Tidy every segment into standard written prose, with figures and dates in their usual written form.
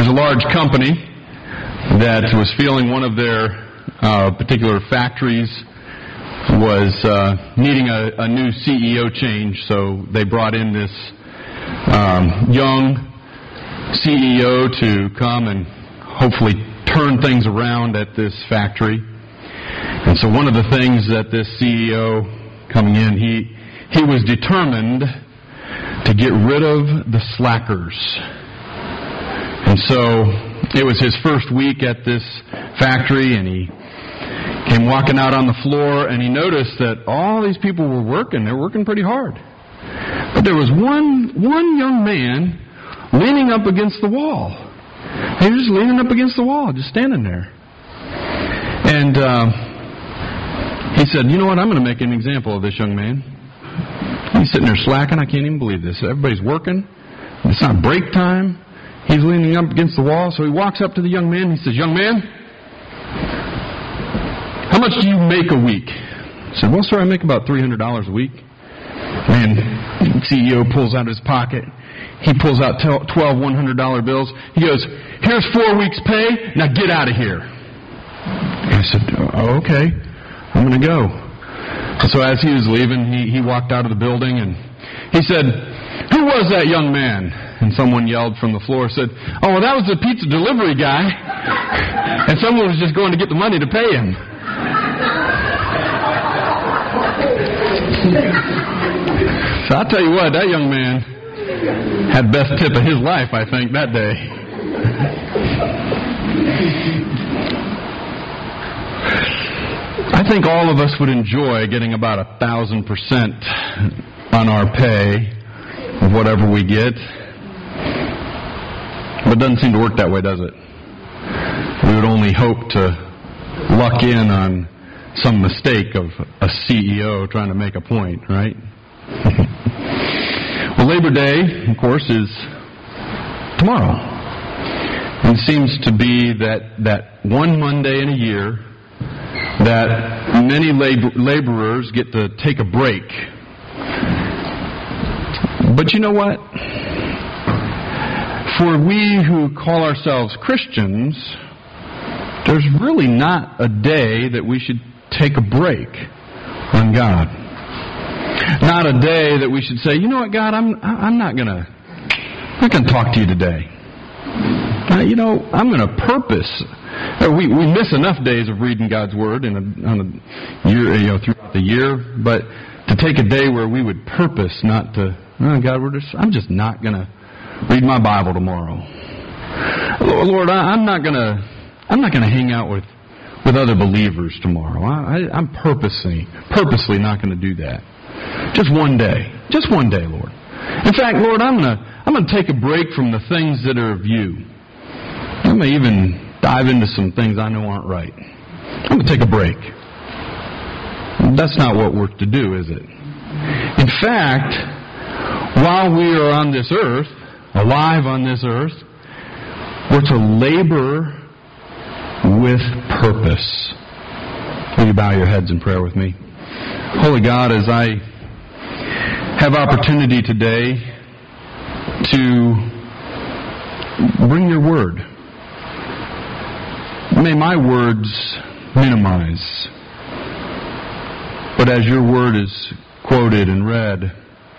There's a large company that was feeling one of their particular factories was needing a new CEO change, so they brought in this young CEO to come and hopefully turn things around at this factory. And so one of the things that this CEO coming in, he was determined to get rid of the slackers. And so it was his first week at this factory, and he came walking out on the floor, and he noticed that all these people were working. They were working pretty hard. But there was one young man leaning up against the wall. He was just leaning up against the wall, just standing there. And he said, you know what, I'm going to make an example of this young man. He's sitting there slacking. I can't even believe this. Everybody's working. It's not break time. He's leaning up against the wall. So he walks up to the young man. He says, young man, how much do you make a week? He said, well, sir, I make about $300 a week. Man, the CEO pulls out his pocket. He pulls out 12 $100 bills. He goes, here's 4 weeks' pay. Now get out of here. I said, oh, okay. I'm going to go. So as he was leaving, he walked out of the building, and he said, who was that young man? And someone yelled from the floor, said, oh, well, that was the pizza delivery guy. And someone was just going to get the money to pay him. So I'll tell you what, that young man had the best tip of his life, I think, that day. I think all of us would enjoy getting about 1,000% on our pay of whatever we get. But it doesn't seem to work that way, does it? We would only hope to luck in on some mistake of a CEO trying to make a point, right? Well, Labor Day, of course, is tomorrow. And it seems to be that one Monday in a year that many laborers get to take a break. But you know what? For we who call ourselves Christians, there's really not a day that we should take a break on God. Not a day that we should say, you know what, God, I'm not gonna talk to you today. I'm gonna purpose. We miss enough days of reading God's Word on a year, throughout the year, but to take a day where we would purpose not to, God, I'm just not gonna read my Bible tomorrow. Lord, I'm not gonna hang out with other believers tomorrow. I'm purposely not gonna do that. Just one day, Lord. In fact, Lord, I'm gonna take a break from the things that are of you. I'm gonna even dive into some things I know aren't right. I'm gonna take a break. That's not what we're to do, is it? In fact, while we are on this earth, alive on this earth, we're to labor with purpose. Will you bow your heads in prayer with me? Holy God, as I have opportunity today to bring your word, may my words minimize, but as your word is quoted and read,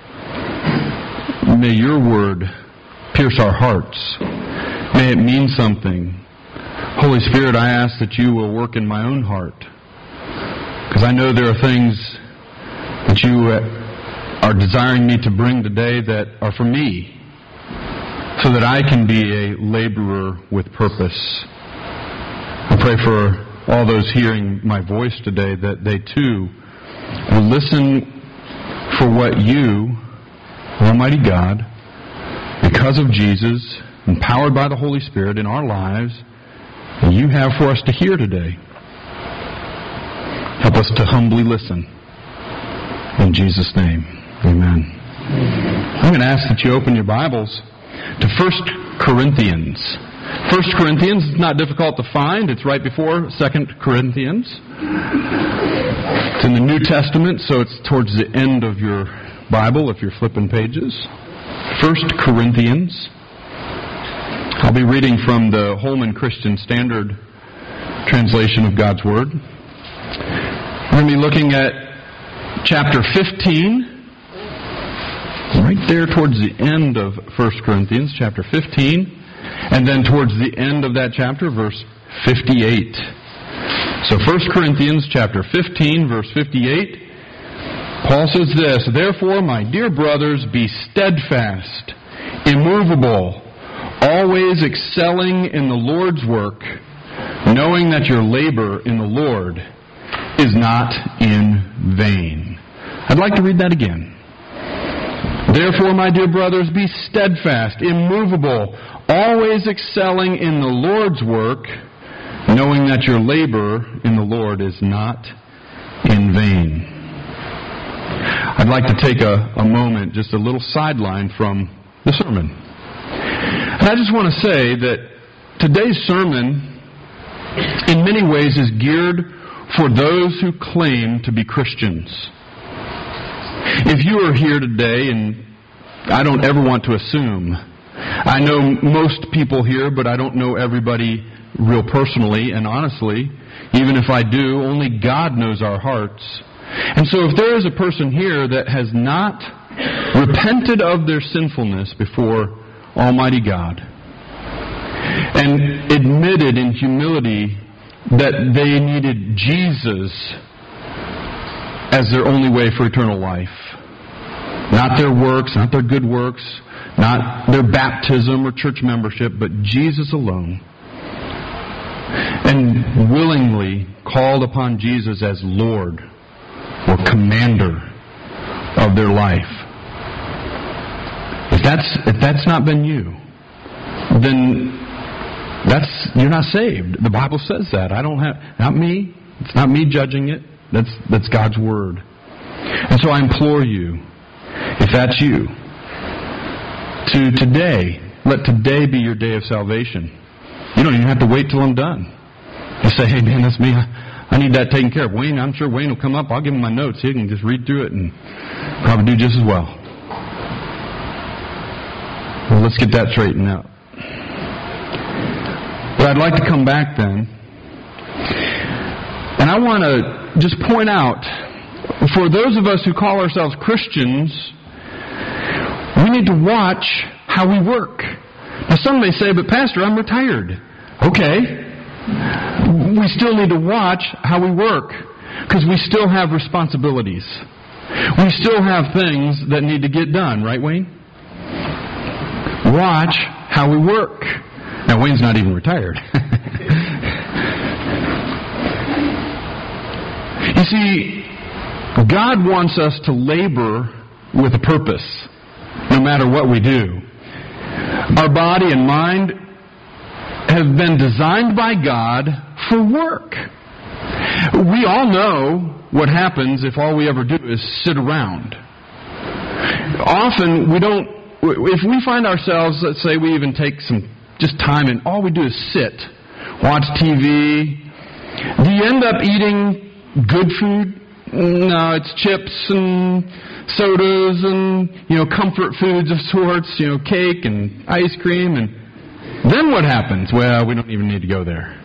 may your word pierce our hearts. May it mean something. Holy Spirit, I ask that you will work in my own heart, because I know there are things that you are desiring me to bring today that are for me, so that I can be a laborer with purpose. I pray for all those hearing my voice today that they too will listen for what you, Almighty God, because of Jesus, empowered by the Holy Spirit in our lives, that you have for us to hear today. Help us to humbly listen. In Jesus' name, amen. I'm going to ask that you open your Bibles to 1 Corinthians. 1 Corinthians is not difficult to find. It's right before 2 Corinthians. It's in the New Testament, so it's towards the end of your Bible if you're flipping pages. 1 Corinthians. I'll be reading from the Holman Christian Standard translation of God's Word. We're going to be looking at chapter 15, right there towards the end of 1 Corinthians, chapter 15, and then towards the end of that chapter, verse 58. So 1 Corinthians chapter 15, verse 58, Paul says this, "Therefore, my dear brothers, be steadfast, immovable, always excelling in the Lord's work, knowing that your labor in the Lord is not in vain." I'd like to read that again. "Therefore, my dear brothers, be steadfast, immovable, always excelling in the Lord's work, knowing that your labor in the Lord is not in vain." I'd like to take a moment, just a little sideline from the sermon. And I just want to say that today's sermon, in many ways, is geared for those who claim to be Christians. If you are here today, and I don't ever want to assume, I know most people here, but I don't know everybody real personally, and honestly, even if I do, only God knows our hearts. And so if there is a person here that has not repented of their sinfulness before Almighty God, and admitted in humility that they needed Jesus as their only way for eternal life, not their works, not their good works, not their baptism or church membership, but Jesus alone, and willingly called upon Jesus as Lord or commander of their life. If that's not been you, then you're not saved. The Bible says that. Not me. It's not me judging it. That's God's Word. And so I implore you, if that's you, to today, let today be your day of salvation. You don't even have to wait till I'm done. You say, "Hey man, that's me. I need that taken care of." Wayne, I'm sure Wayne will come up. I'll give him my notes. He can just read through it and probably do just as well. Well, let's get that straightened out. But I'd like to come back then, and I want to just point out, for those of us who call ourselves Christians, we need to watch how we work. Now some may say, "But Pastor, I'm retired." Okay. We still need to watch how we work, because we still have responsibilities. We still have things that need to get done, right, Wayne? Watch how we work. Now, Wayne's not even retired. You see, God wants us to labor with a purpose, no matter what we do. Our body and mind have been designed by God for work. We all know what happens if all we ever do is sit around. Often if we find ourselves, let's say we even take some just time and all we do is sit, watch TV, do you end up eating good food? No, it's chips and sodas and, comfort foods of sorts, cake and ice cream. And then what happens? Well, we don't even need to go there.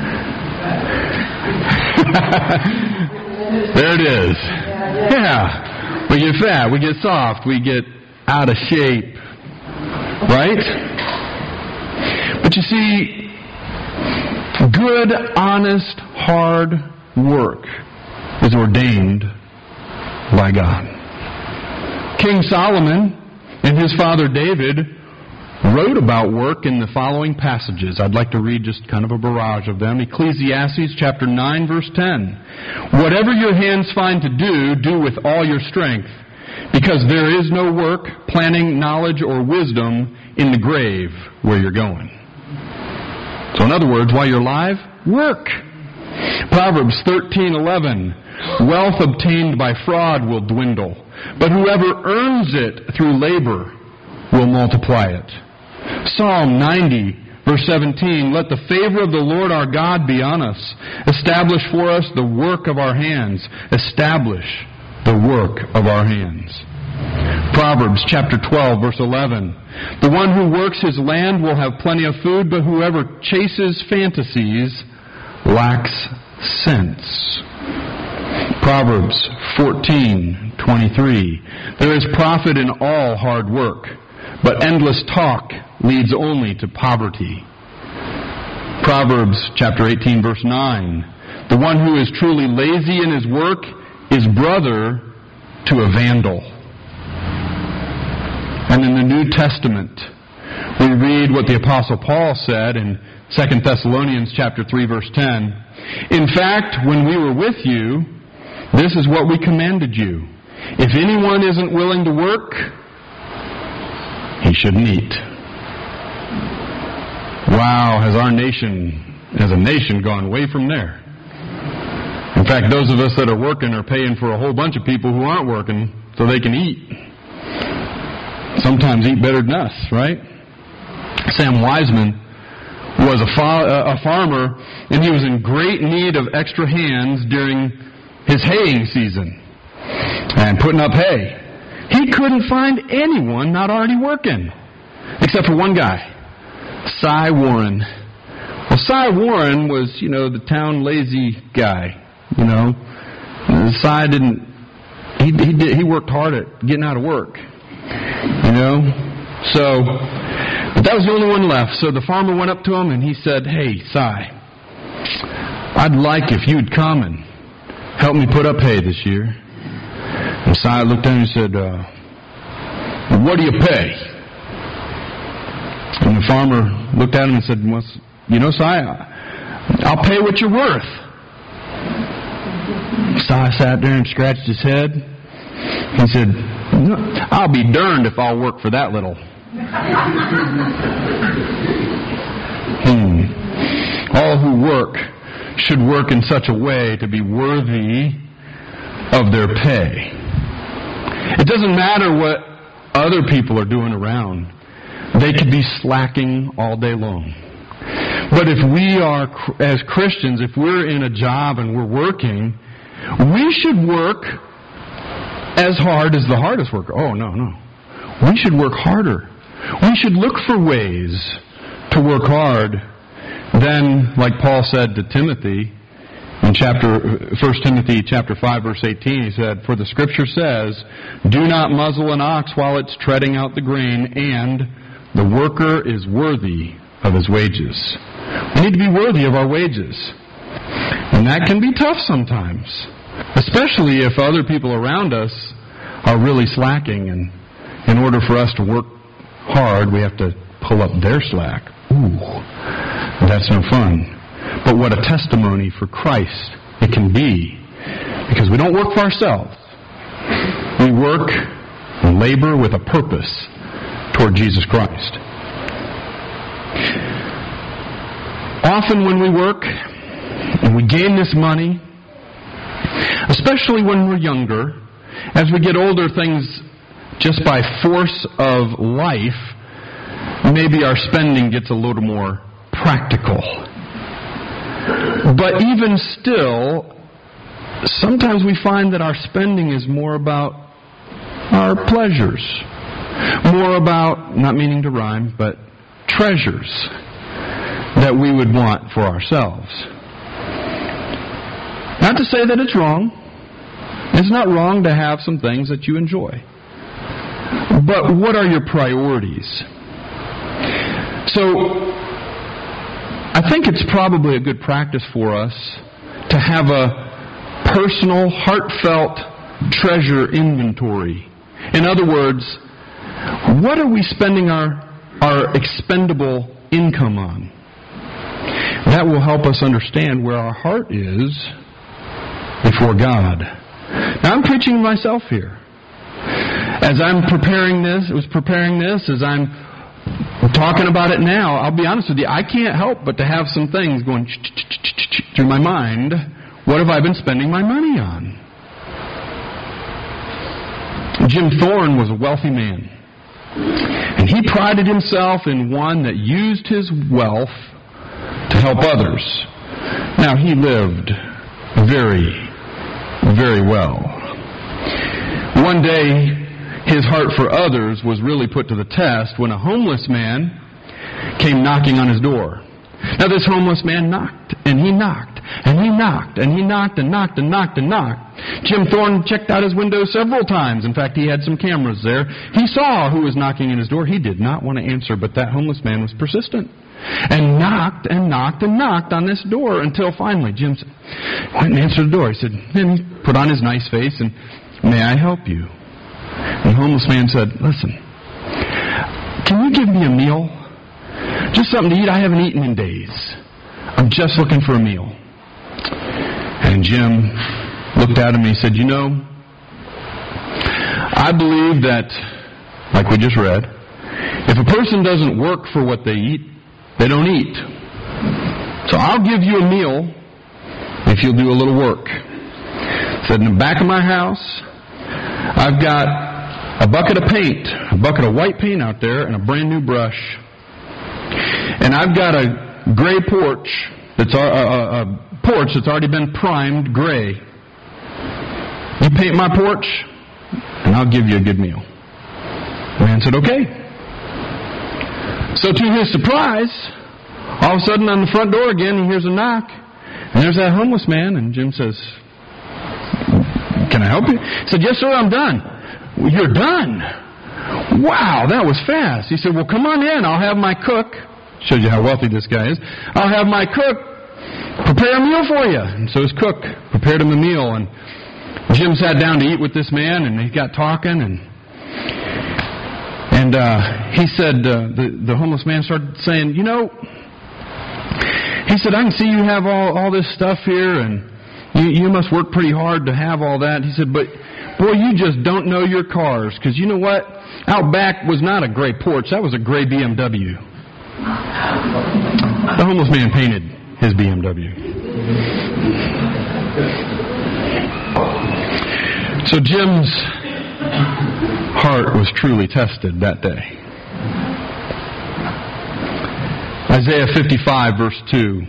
There it is. Yeah. We get fat, we get soft, we get out of shape. Right? But you see, good, honest, hard work is ordained by God. King Solomon and his father David wrote about work in the following passages. I'd like to read just kind of a barrage of them. Ecclesiastes chapter 9, verse 10. "Whatever your hands find to do, do with all your strength, because there is no work, planning, knowledge, or wisdom in the grave where you're going." So in other words, while you're alive, work. Proverbs 13:11. "Wealth obtained by fraud will dwindle, but whoever earns it through labor will multiply it." Psalm 90, verse 17, "Let the favor of the Lord our God be on us. Establish for us the work of our hands. Establish the work of our hands." Proverbs chapter 12, verse 11. The one who works his land will have plenty of food, but whoever chases fantasies lacks sense. Proverbs 14:23. There is profit in all hard work, but endless talk leads only to poverty. Proverbs chapter 18, verse 9. The one who is truly lazy in his work is brother to a vandal. And in the New Testament, we read what the Apostle Paul said in 2 Thessalonians chapter 3, verse 10. In fact, when we were with you, this is what we commanded you. If anyone isn't willing to work, he shouldn't eat. Wow, has our nation, as a nation, gone away from there. In fact, those of us that are working are paying for a whole bunch of people who aren't working so they can eat. Sometimes eat better than us, right? Sam Wiseman was a farmer, and he was in great need of extra hands during his haying season and putting up hay. He couldn't find anyone not already working, except for one guy, Cy Warren. Well, Cy Warren was, the town lazy guy. Cy didn't. He worked hard at getting out of work. So, but that was the only one left. So the farmer went up to him and he said, "Hey, Cy, I'd like if you'd come and help me put up hay this year." And Cy looked at him and said, "What do you pay?" And the farmer looked at him and said, "Well, Cy, I'll pay what you're worth." Cy sat there and scratched his head. He said, "I'll be darned if I'll work for that little." All who work should work in such a way to be worthy of their pay. It doesn't matter what other people are doing around. They could be slacking all day long. But if we are, as Christians, if we're in a job and we're working, we should work as hard as the hardest worker. Oh, no. We should work harder. We should look for ways to work hard. Then, like Paul said to Timothy in 1 Timothy chapter 5, verse 18, he said, "For the Scripture says, do not muzzle an ox while it's treading out the grain, and the worker is worthy of his wages." We need to be worthy of our wages. And that can be tough sometimes, especially if other people around us are really slacking, and in order for us to work hard, we have to pull up their slack. Ooh, that's no fun. But what a testimony for Christ it can be, because we don't work for ourselves. We work and labor with a purpose toward Jesus Christ. Often when we work and we gain this money, especially when we're younger, as we get older, things just by force of life, maybe our spending gets a little more practical. But even still, sometimes we find that our spending is more about our pleasures, more about, not meaning to rhyme, but treasures that we would want for ourselves. Not to say that it's wrong. It's not wrong to have some things that you enjoy. But what are your priorities? So, I think it's probably a good practice for us to have a personal, heartfelt treasure inventory. In other words, what are we spending our expendable income on? That will help us understand where our heart is before God. Now, I'm preaching myself here. As I'm preparing this, as I'm talking about it now, I'll be honest with you, I can't help but to have some things going through my mind. What have I been spending my money on? Jim Thorne was a wealthy man. And he prided himself in one that used his wealth to help others. Now, he lived very, very well. One day, his heart for others was really put to the test when a homeless man came knocking on his door. Now this homeless man knocked, and he knocked, and he knocked, and he knocked, and knocked, and knocked, and knocked. Jim Thorne checked out his window several times. In fact, he had some cameras there. He saw who was knocking in his door. He did not want to answer, but that homeless man was persistent. And knocked, and knocked, and knocked on this door until finally Jim went and answered the door. He said, and he put on his nice face and, "May I help you?" And the homeless man said, "Listen, can you give me a meal? Just something to eat. I haven't eaten in days. I'm just looking for a meal." And Jim looked at him and he said, "You know, I believe that, like we just read, if a person doesn't work for what they eat, they don't eat. So I'll give you a meal if you'll do a little work." He said, "In the back of my house, I've got a bucket of paint, a bucket of white paint out there, and a brand new brush. And I've got a gray porch that's a porch that's already been primed gray. You paint my porch, and I'll give you a good meal." The man said, "Okay." So to his surprise, all of a sudden on the front door again, he hears a knock, and there's that homeless man, and Jim says, "Can I help you?" He said, "Yes, sir, I'm done." "Well, you're done? Wow, that was fast." He said, "Well, come on in. I'll have my cook," shows you how wealthy this guy is, "I'll have my cook prepare a meal for you." And so his cook prepared him a meal, and Jim sat down to eat with this man, and they got talking, and he said, the homeless man started saying, "You know," he said, "I can see you have all this stuff here, and you must work pretty hard to have all that." He said, "But boy, you just don't know your cars, because you know what? Out back was not a gray porch, that was a gray BMW." The homeless man painted his BMW. So Jim's heart was truly tested that day. Isaiah 55, verse 2.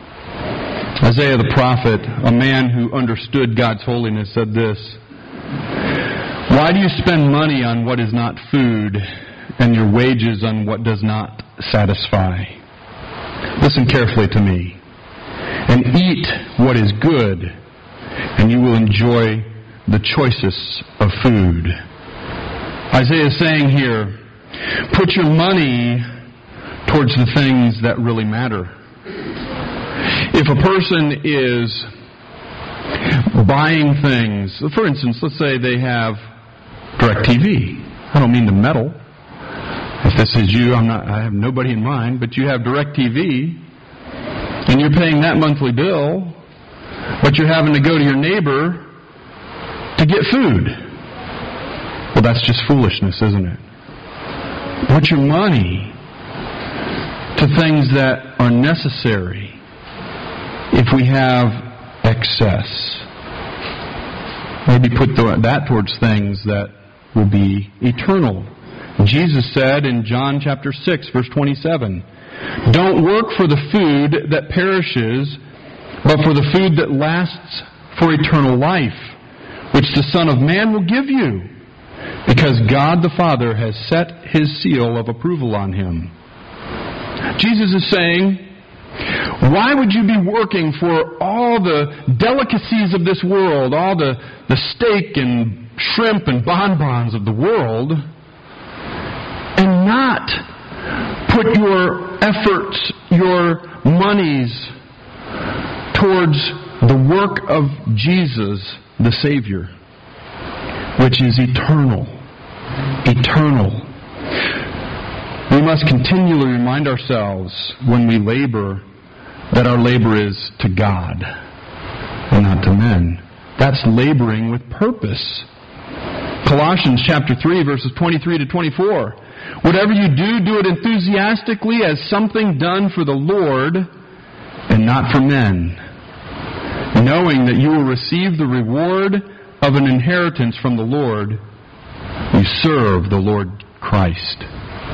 Isaiah the prophet, a man who understood God's holiness, said this, "Why do you spend money on what is not food, and your wages on what does not satisfy? Listen carefully to me, and eat what is good, and you will enjoy the choicest of food." Isaiah is saying here, put your money towards the things that really matter. If a person is buying things, for instance, let's say they have DirecTV. I don't mean to meddle. If this is you, I have nobody in mind, but you have DirecTV, and you're paying that monthly bill, but you're having to go to your neighbor to get food. Well, that's just foolishness, isn't it? Put your money to things that are necessary if we have excess. Maybe put that towards things that will be eternal. Jesus said in John chapter 6, verse 27, "Don't work for the food that perishes, but for the food that lasts for eternal life, which the Son of Man will give you, because God the Father has set His seal of approval on Him." Jesus is saying, why would you be working for all the delicacies of this world, all the steak and shrimp and bonbons of the world, and not put your efforts, your monies towards the work of Jesus, the Savior, which is eternal. Eternal. We must continually remind ourselves when we labor that our labor is to God and not to men. That's laboring with purpose. Colossians chapter 3, verses 23 to 24. "Whatever you do, do it enthusiastically as something done for the Lord and not for men, knowing that you will receive the reward of an inheritance from the Lord. You serve the Lord Christ."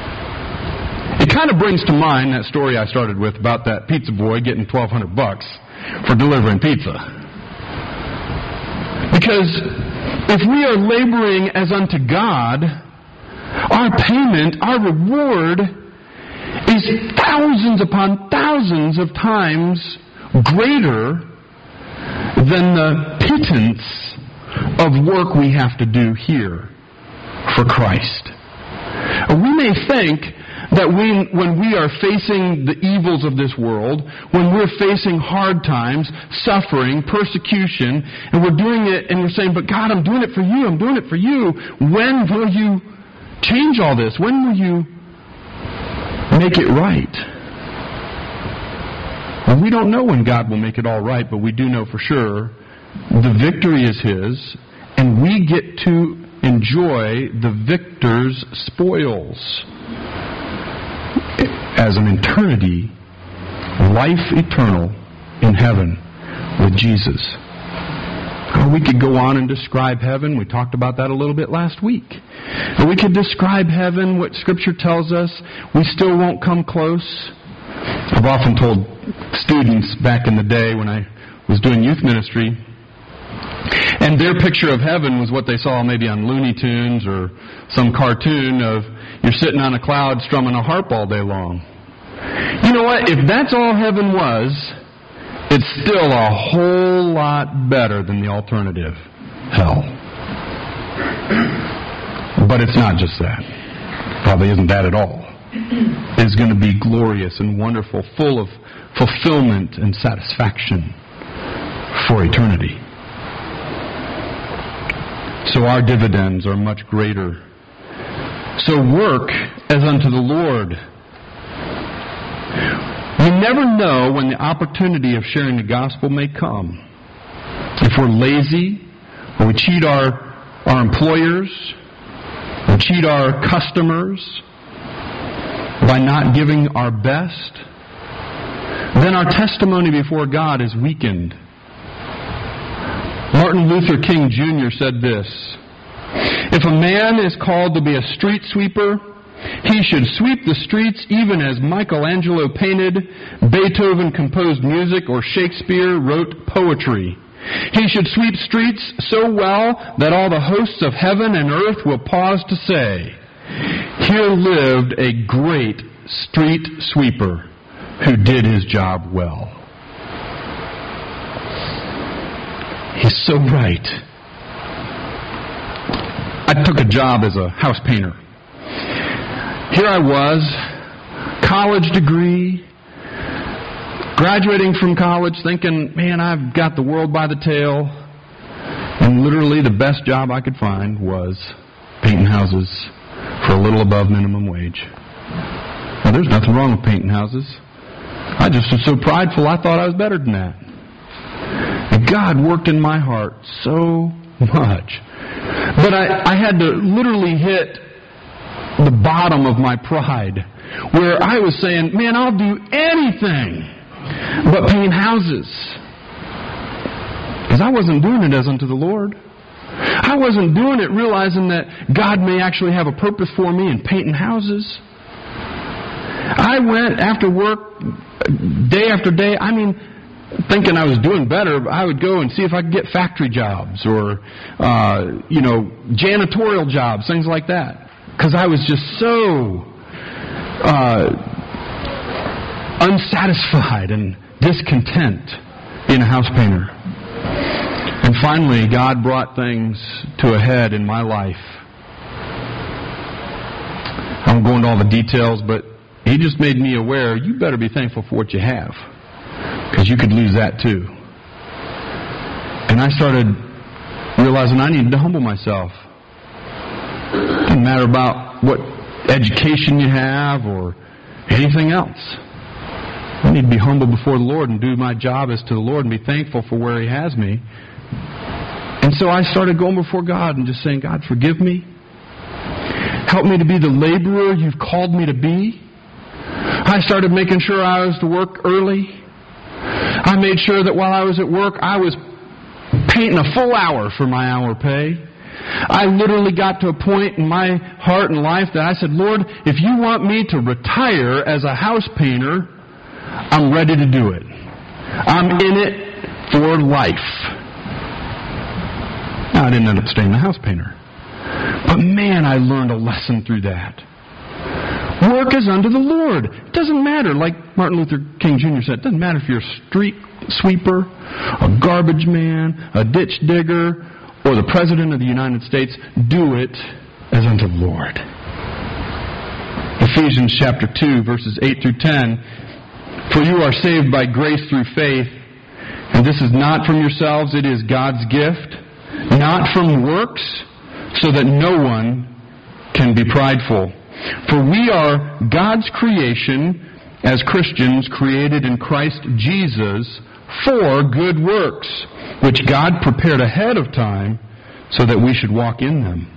It kind of brings to mind that story I started with about that pizza boy getting $1,200 for delivering pizza. Because if we are laboring as unto God, our payment, our reward, is thousands upon thousands of times greater than the pittance of work we have to do here for Christ. We may think that when we are facing the evils of this world, when we're facing hard times, suffering, persecution, and we're doing it and we're saying, but God, I'm doing it for you, I'm doing it for you. When will you change all this? When will you make it right? And we don't know when God will make it all right, but we do know for sure the victory is His, and we get to enjoy the victor's spoils as an eternity, life eternal in heaven with Jesus. We could go on and describe heaven. We talked about that a little bit last week. We could describe heaven, what Scripture tells us. We still won't come close. I've often told students back in the day when I was doing youth ministry, and their picture of heaven was what they saw maybe on Looney Tunes or some cartoon of you're sitting on a cloud strumming a harp all day long. You know what? If that's all heaven was, it's still a whole lot better than the alternative, hell. But it's not just that. Probably isn't that at all. It's going to be glorious and wonderful, full of fulfillment and satisfaction for eternity. So our dividends are much greater. So work as unto the Lord. We never know when the opportunity of sharing the gospel may come. If we're lazy, or we cheat our employers, or cheat our customers by not giving our best, then our testimony before God is weakened. Martin Luther King Jr. said this: "If a man is called to be a street sweeper, he should sweep the streets even as Michelangelo painted, Beethoven composed music, or Shakespeare wrote poetry. He should sweep streets so well that all the hosts of heaven and earth will pause to say, 'Here lived a great street sweeper who did his job well.'" He's so right. I took a job as a house painter. Here I was, college degree, graduating from college thinking, man, I've got the world by the tail. And literally the best job I could find was painting houses for a little above minimum wage. Now, there's nothing wrong with painting houses. I just was so prideful I thought I was better than that. And God worked in my heart so much. But I had to literally hit the bottom of my pride, where I was saying, man, I'll do anything but paint houses. Because I wasn't doing it as unto the Lord. I wasn't doing it realizing that God may actually have a purpose for me in painting houses. I went after work, day after day, thinking I was doing better, I would go and see if I could get factory jobs or, janitorial jobs, things like that. Because I was just so unsatisfied and discontent being a house painter. And finally, God brought things to a head in my life. I won't go into all the details, but He just made me aware, you better be thankful for what you have, because you could lose that too. And I started realizing I needed to humble myself. It doesn't matter about what education you have or anything else. I need to be humble before the Lord and do my job as to the Lord and be thankful for where He has me. And so I started going before God and just saying, God, forgive me. Help me to be the laborer You've called me to be. I started making sure I was to work early. I made sure that while I was at work, I was painting a full hour for my hour pay. I literally got to a point in my heart and life that I said, Lord, if You want me to retire as a house painter, I'm ready to do it. I'm in it for life. Now, I didn't end up staying the house painter. But man, I learned a lesson through that. Work is unto the Lord. It doesn't matter, like Martin Luther King Jr. said, it doesn't matter if you're a street sweeper, a garbage man, a ditch digger, or the President of the United States. Do it as unto the Lord. Ephesians chapter 2, verses 8 through 10. For you are saved by grace through faith, and this is not from yourselves, it is God's gift, not from works, so that no one can be prideful. For we are God's creation, as Christians, created in Christ Jesus for good works, which God prepared ahead of time so that we should walk in them.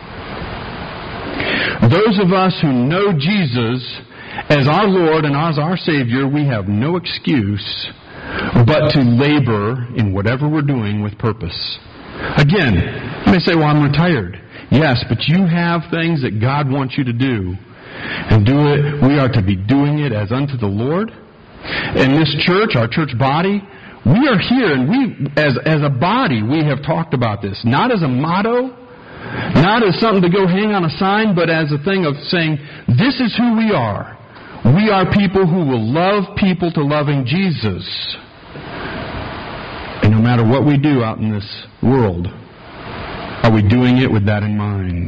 Those of us who know Jesus as our Lord and as our Savior, we have no excuse but to labor in whatever we're doing with purpose. Again, you may say, well, I'm retired. Yes, but you have things that God wants you to do. And do it. We are to be doing it as unto the Lord. In this church, our church body, we are here, and we, as a body, we have talked about this. Not as a motto, not as something to go hang on a sign, but as a thing of saying, this is who we are. We are people who will love people to loving Jesus. And no matter what we do out in this world, are we doing it with that in mind?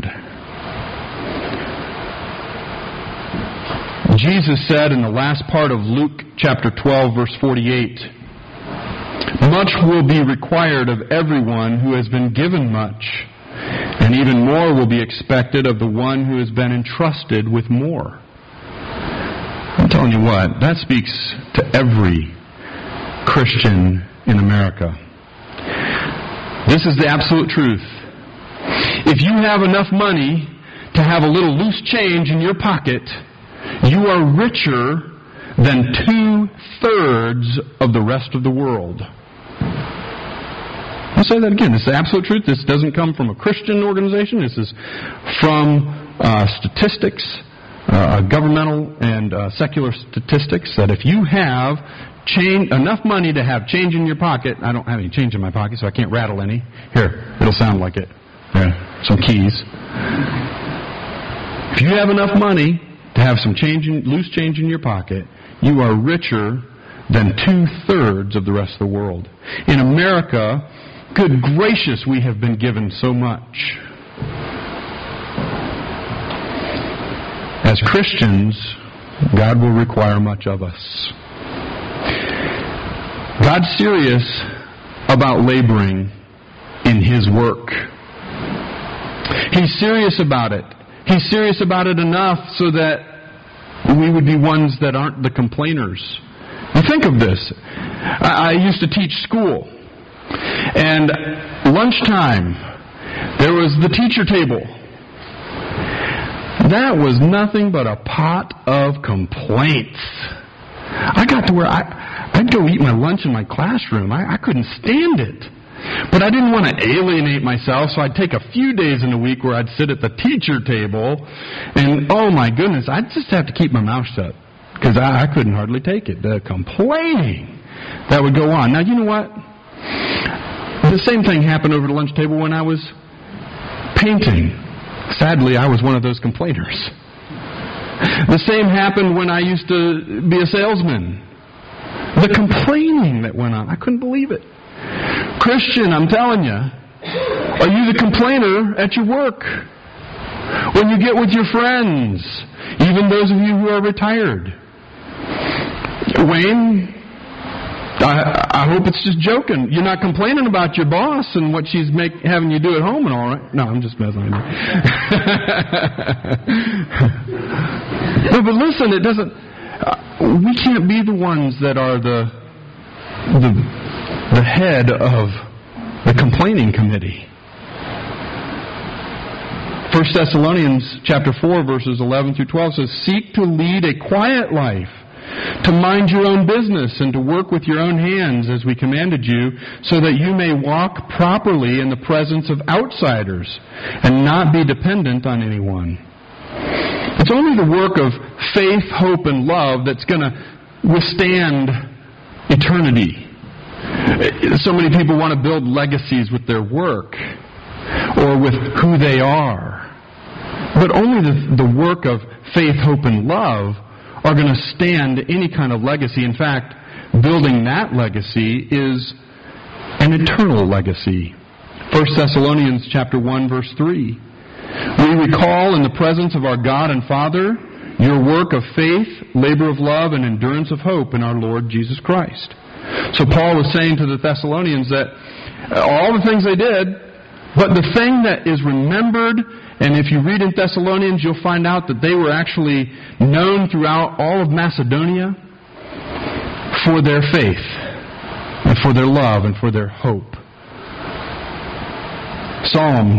Jesus said in the last part of Luke chapter 12, verse 48, much will be required of everyone who has been given much, and even more will be expected of the one who has been entrusted with more. I'm telling you what, that speaks to every Christian in America. This is the absolute truth. If you have enough money to have a little loose change in your pocket, you are richer than 2/3 of the rest of the world. I'll say that again. This is the absolute truth. This doesn't come from a Christian organization. This is from statistics, governmental and secular statistics, that if you have enough money to have change in your pocket, I don't have any change in my pocket, so I can't rattle any. Here, it'll sound like it. Yeah, some keys. If you have enough money to have some loose change in your pocket, you are richer than 2/3 of the rest of the world. In America, good gracious, we have been given so much. As Christians, God will require much of us. God's serious about laboring in His work. He's serious about it. He's serious about it enough so that we would be ones that aren't the complainers. And think of this. I used to teach school. And lunchtime, there was the teacher table. That was nothing but a pot of complaints. I got to where I'd go eat my lunch in my classroom. I couldn't stand it. But I didn't want to alienate myself, so I'd take a few days in a week where I'd sit at the teacher table, and oh my goodness, I'd just have to keep my mouth shut, because I couldn't hardly take it. The complaining that would go on. Now, you know what? The same thing happened over the lunch table when I was painting. Sadly, I was one of those complainers. The same happened when I used to be a salesman. The complaining that went on, I couldn't believe it. Christian, I'm telling you, are you the complainer at your work? When you get with your friends, even those of you who are retired. Wayne, I hope it's just joking. You're not complaining about your boss and what she's having you do at home and all, right? No, I'm just messing with you. No, but listen, it doesn't. We can't be the ones that are the head of the complaining committee. 1 Thessalonians chapter 4, verses 11 through 12 says, seek to lead a quiet life, to mind your own business, and to work with your own hands as we commanded you, so that you may walk properly in the presence of outsiders and not be dependent on anyone. It's only the work of faith, hope, and love that's going to withstand eternity. So many people want to build legacies with their work. or with who they are. But only the work of faith, hope, and love are going to stand any kind of legacy. In fact, building that legacy is an eternal legacy. 1 Thessalonians chapter 1, verse 3. We recall in the presence of our God and Father your work of faith, labor of love, and endurance of hope in our Lord Jesus Christ. So Paul was saying to the Thessalonians that all the things they did, but the thing that is remembered, and if you read in Thessalonians, you'll find out that they were actually known throughout all of Macedonia for their faith, and for their love, and for their hope. Psalm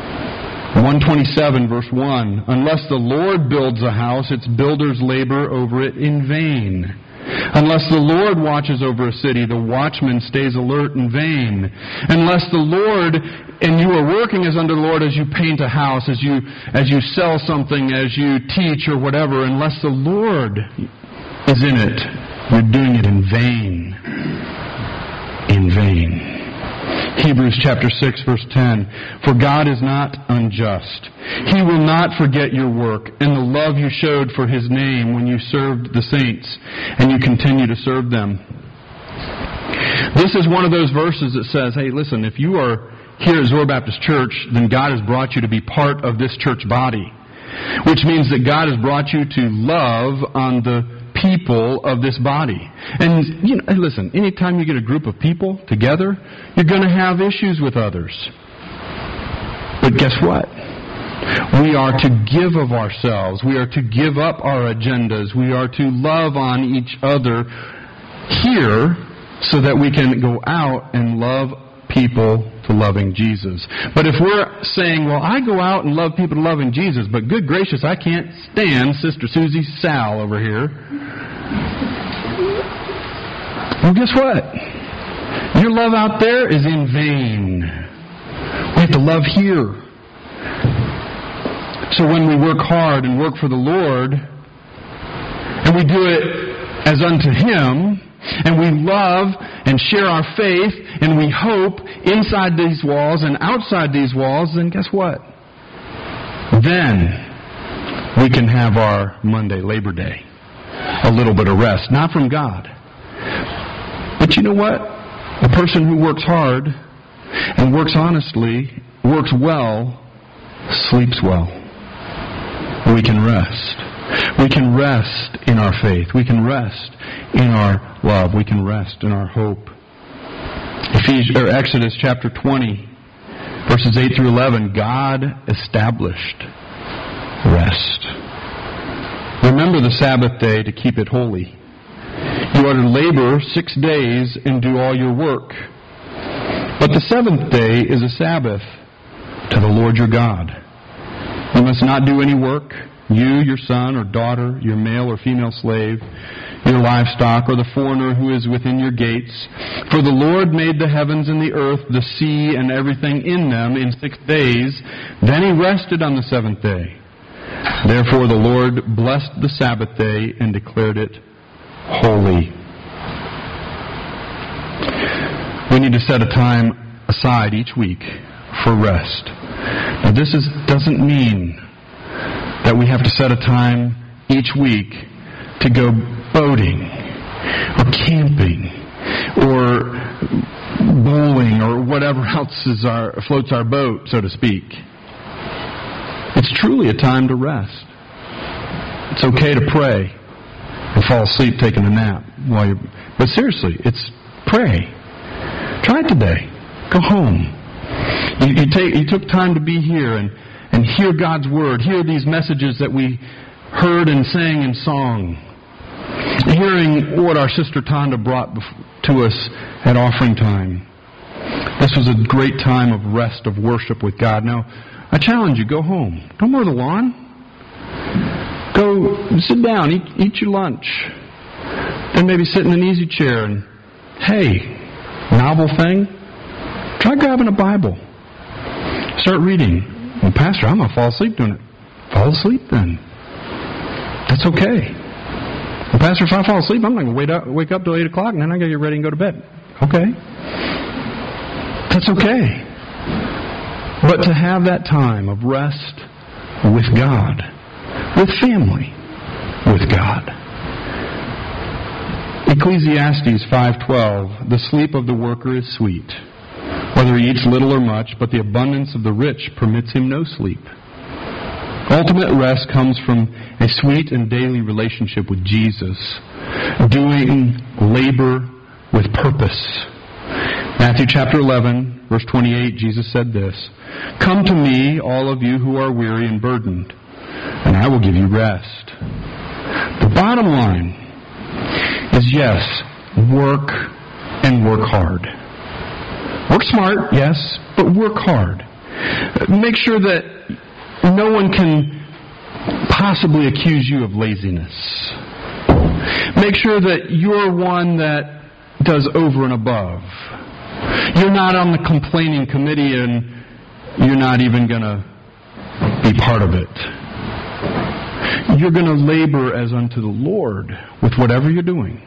127, verse 1, unless the Lord builds a house, its builders labor over it in vain. Unless the Lord watches over a city, the watchman stays alert in vain. Unless the Lord, and you are working as under the Lord as you paint a house, as you sell something, as you teach or whatever, unless the Lord is in it, you're doing it in vain. In vain. Hebrews chapter 6, verse 10. For God is not unjust. He will not forget your work and the love you showed for His name when you served the saints, and you continue to serve them. This is one of those verses that says, hey, listen, if you are here at Zoar Baptist Church, then God has brought you to be part of this church body, which means that God has brought you to love on the people of this body. And listen, anytime you get a group of people together, you're going to have issues with others. But guess what? We are to give of ourselves. We are to give up our agendas. We are to love on each other here so that we can go out and love people to loving Jesus. But if we're saying, well, I go out and love people to loving Jesus, but good gracious, I can't stand Sister Susie Sal over here. Well, guess what? Your love out there is in vain. We have to love here. So when we work hard and work for the Lord, and we do it as unto Him, and we love and share our faith, and we hope inside these walls and outside these walls, then guess what? Then we can have our Monday, Labor Day. A little bit of rest. Not from God. But you know what? A person who works hard and works honestly, works well, sleeps well. We can rest. We can rest in our faith. We can rest in our love. We can rest in our hope. Exodus chapter 20, verses 8 through 11, God established rest. Remember the Sabbath day to keep it holy. You are to labor 6 days and do all your work. But the seventh day is a Sabbath to the Lord your God. You must not do any work, you, your son or daughter, your male or female slave, your livestock, or the foreigner who is within your gates. For the Lord made the heavens and the earth, the sea, and everything in them in 6 days. Then He rested on the seventh day. Therefore the Lord blessed the Sabbath day and declared it holy. We need to set a time aside each week for rest. Now this doesn't mean that we have to set a time each week to go boating or camping or bowling or whatever else floats our boat, so to speak. It's truly a time to rest. It's okay to pray and fall asleep taking a nap but seriously, it's pray. Try it today. Go home. You took time to be here and hear God's Word, hear these messages that we heard and sang in song, hearing what our sister Tonda brought to us at offering time. This was a great time of rest, of worship with God. Now, I challenge you, go home. Don't mow the lawn. Go sit down, eat your lunch. Then maybe sit in an easy chair and, hey, novel thing, try grabbing a Bible. Start reading. Well, Pastor, I'm going to fall asleep doing it. Fall asleep then. That's okay. Well, Pastor, if I fall asleep, I'm not going to wake up till 8 o'clock and then I got to get ready and go to bed. Okay. That's okay. but to have that time of rest with God, with family, with God. Ecclesiastes 5:12, the sleep of the worker is sweet, whether he eats little or much, but the abundance of the rich permits him no sleep. Ultimate rest comes from a sweet and daily relationship with Jesus, doing labor with purpose. Matthew chapter 11, verse 28, Jesus said this, "Come to me, all of you who are weary and burdened, and I will give you rest." The bottom line is, yes, work and work hard. Work smart, yes, but work hard. Make sure that no one can possibly accuse you of laziness. Make sure that you're one that does over and above. You're not on the complaining committee and you're not even going to be part of it. You're going to labor as unto the Lord with whatever you're doing.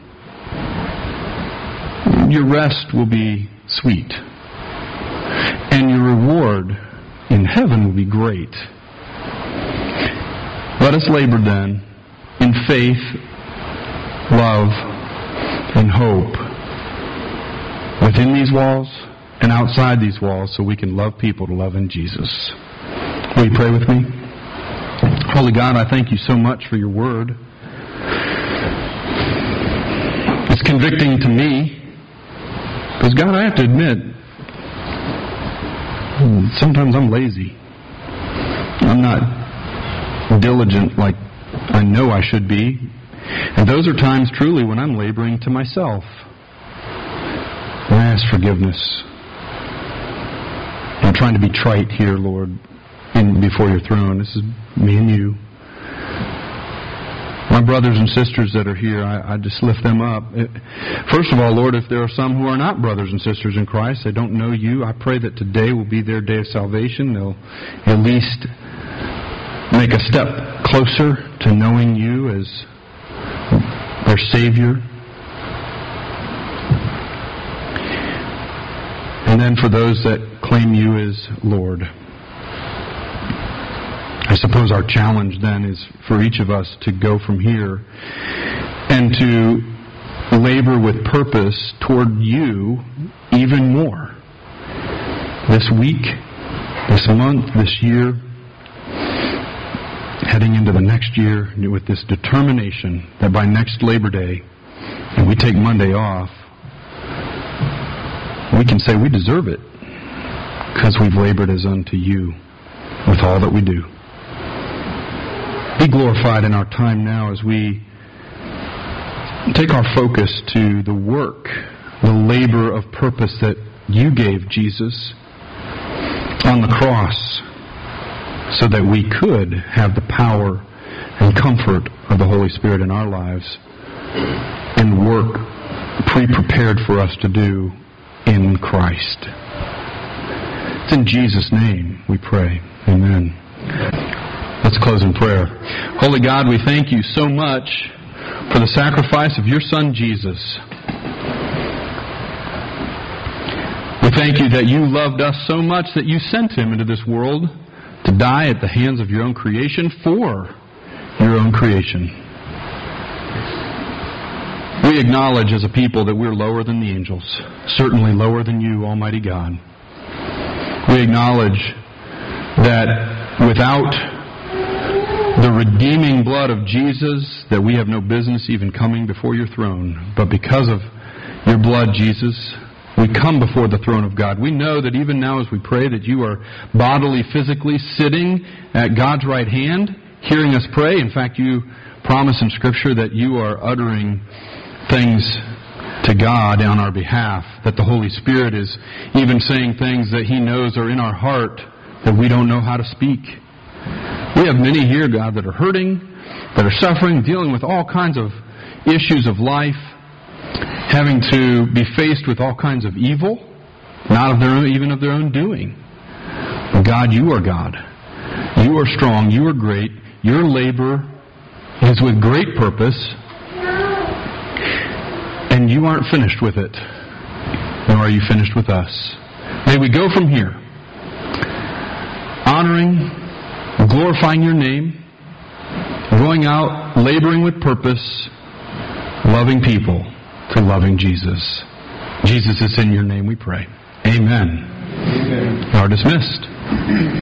Your rest will be sweet. And your reward in heaven will be great. Let us labor then in faith, love, and hope within these walls and outside these walls so we can love people to love in Jesus. Will you pray with me? Holy God, I thank you so much for your word. It's convicting to me because, God, I have to admit, sometimes I'm lazy. I'm not diligent like I know I should be. And those are times truly when I'm laboring to myself. And I ask forgiveness. I'm trying to be trite here, Lord, before your throne. This is me and you. My brothers and sisters that are here, I just lift them up. First of all, Lord, if there are some who are not brothers and sisters in Christ, they don't know you, I pray that today will be their day of salvation. They'll at least make a step closer to knowing you as their Savior. And then for those that claim you as Lord, I suppose our challenge then is for each of us to go from here and to labor with purpose toward you even more. This week, this month, this year, heading into the next year with this determination that by next Labor Day, and we take Monday off, we can say we deserve it because we've labored as unto you with all that we do. Be glorified in our time now as we take our focus to the work, the labor of purpose that you gave Jesus on the cross so that we could have the power and comfort of the Holy Spirit in our lives and work pre-prepared for us to do in Christ. It's in Jesus' name we pray. Amen. Let's close in prayer. Holy God, we thank you so much for the sacrifice of your Son, Jesus. We thank you that you loved us so much that you sent him into this world to die at the hands of your own creation for your own creation. We acknowledge as a people that we're lower than the angels, certainly lower than you, Almighty God. We acknowledge that without the redeeming blood of Jesus, that we have no business even coming before your throne. But because of your blood, Jesus, we come before the throne of God. We know that even now as we pray that you are bodily, physically sitting at God's right hand, hearing us pray. In fact, you promise in Scripture that you are uttering things to God on our behalf, that the Holy Spirit is even saying things that he knows are in our heart that we don't know how to speak. We have many here, God, that are hurting, that are suffering, dealing with all kinds of issues of life, having to be faced with all kinds of evil, not of their own, even of their own doing. But God, you are God. You are strong. You are great. Your labor is with great purpose, and you aren't finished with it, nor are you finished with us. May we go from here honoring, glorifying your name, going out, laboring with purpose, loving people for loving Jesus. Jesus, it's in your name we pray. Amen. Amen. You are dismissed.